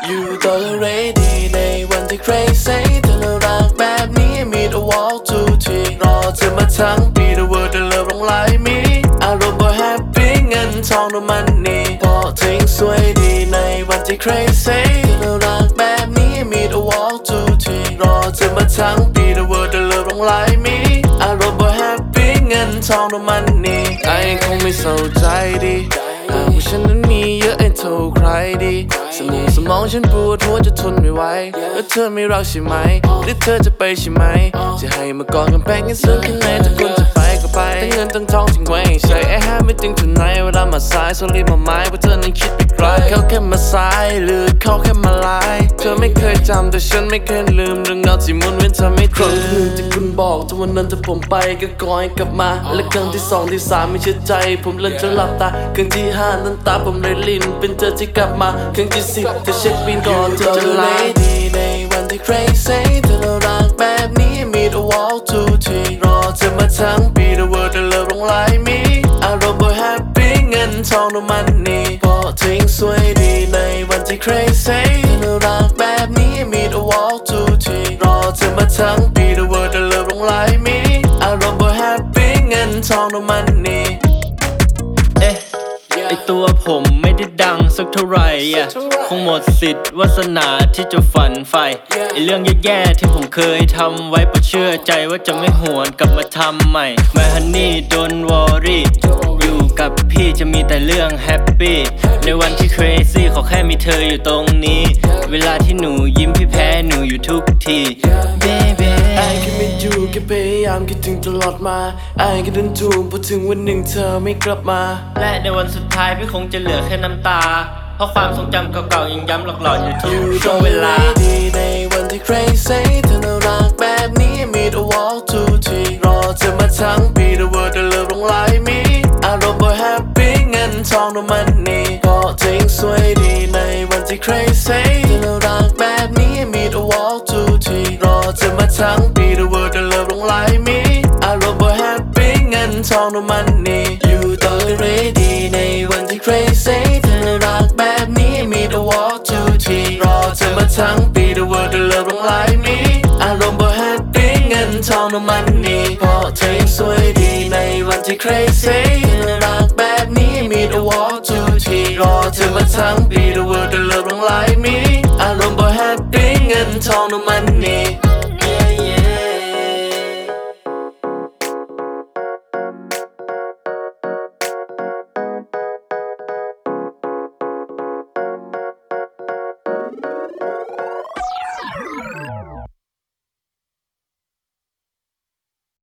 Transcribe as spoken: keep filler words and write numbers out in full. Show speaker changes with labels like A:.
A: อยู่ต่อกันเรดีในวันที่ crazy เธอน่ารักแบบนี้มีแต่ walk to tea รอเธอมาทั้งปี the world จะเลิฟลงไหลมีอารมณ์บ่ happy เงินทองน้ำมันนี่พอทิ้งสวยดีในวันที่ crazy เธอน่ารักแบบนี้มีแต่ walk to tea รอเธอมาทั้งปี the world จะเลิฟลงไหลมีอารมณ์บ่ happy เงินทองน้ำมันนี่ไอ้คงไม่เข้าใจดีหากว่าฉันนั้นมีเยอะไอ้เท่าใครดีสมองสมองฉันปวดหัวจะทนไม่ไหวแล้วเธอไม่รักใช่ไหมหรือเธอจะไปใช่ไหมจะให้มากอดกำแพงกันซึ้งข้างในถ้าคุณจะไปก็ไปแต่เงินตั้งทองทิ้งไว้ใช้ I have everything tonight เวลามาสาย so leave my mind ว่าเธอนั้นคิดไปไกลเขาแค่มาสายหรือเขาแค่มาลายเธอไม่เคยจำแต่ฉันไม่เคยลืมเรื่องราวที่มุนเว้นเธอไม่ตื่นครั้งหนึ่งที่คุณบอกถ้าวันนั้นถ้าผมไปก็ขอให้กลับมาและครั้งที่สองที่สามไม่เชื่อใจผมเริ่มจะหลับตาครั้งที่ห้าน้ำตาผมเลยลิ้นเป็นเธอที่กลับมาครั้งที่สิบเธอเช็คบินก่อนเธอจะลาดีในวันที่ crazy เธอน่ารักแบบนี้มีแต่ walk to tea รอเธอมาทั้งปี the world จะเลิฟลงไหลมีอารมณ์บ่ happy เงินทองน้ำมันนี่พอทิ้งสวยดีในวันที่ crazy เธอน่ารักแบบนี้มีแต่ walk to tea รอเธอมาทั้งปี the world จะเลิฟลงไหลมีอารมณ์บ่ happy เงินทองน้ำมันนี่
B: เอ๊ะไอตัวผมไม่ได้ดังสักเท่าไหร่อะคงหมดสิทธิ์วาสนาที่จะฝันใฝ่ไอเรื่องแย่ๆที่ผมเคยทำไว้เพราะเชื่อใจว่าจะไม่หวนกลับมาทำใหม่ My honey don't worry อยู่กับพี่จะมีแต่เรื่องแฮปปี้ในวันที่ crazy ขอแค่มีเธออยู่ตรงนี้เวลาที่หนูยิ้มพี่แพ้หนูอยู่ทุกที baby
A: ไอ้แค่ไม่อยู่แค่พยายามคิดถึงตลอดมาไอ้แค่เดินจูบพอถึงวันหนึ่งเธอไม่กลับมา
B: และในวันสุดท้ายพี่คงจะเหลือแค่น้ำตาเพราะความทรงจำเก่าๆยังย้ำหลอกหลอนอยู่ทุกช่วงเวลา
A: ดีในวันที่ crazy เธอน่ารักแบบนี้มีแต่ walk to tea รอเธอมาทั้งปี the world จะเลิฟลงไหลมีอารมณ์บ่ happy เงินทองน้ำมันนี่พอทิ้งสวยดีในวันที่ crazy เธอน่ารักแบบนี้มีแต่ walk to tea รอเธอมาทั้งปี the world จะเลิฟลงไหลมีอารมณ์บ่ happy เงินทองน้ำมันนี่อยู่ต่อกันเรดีในวันที่ crazy เธอน่ารักแบบนี้มีแต่ walk to tea รอเธอมาทั้งปี the world จะเลิฟลงไหลมีอารมณ์บ่ happy เงินทองน้ำมันนี่พอเธอสวยดีในวันที่ crazy เธอน่ารักแบบนี้มีแต่ walk to tea รอเธอมาทั้งปี the world จะเลิฟลงไหลมีอารมณ์บ่ happy เงินทองน้ำมันนี่